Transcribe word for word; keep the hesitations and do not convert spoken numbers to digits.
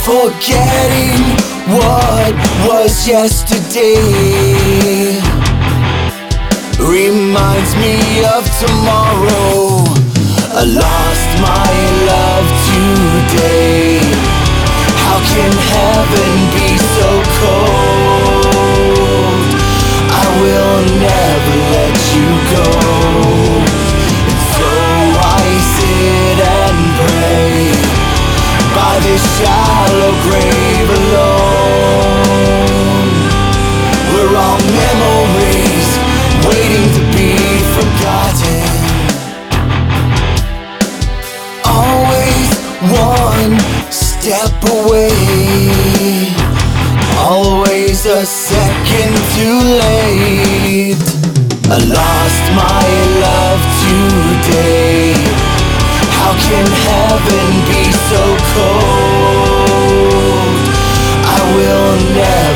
Forgetting what was yesterday reminds me of tomorrow. I lost my love today. How can heaven be so cold? I will never let you go. And so I sit and pray by this shallow grave alone, where all memories waiting to be forgotten. Always one step away, always a second too late. I lost my love today. How can heaven be so cold? I will never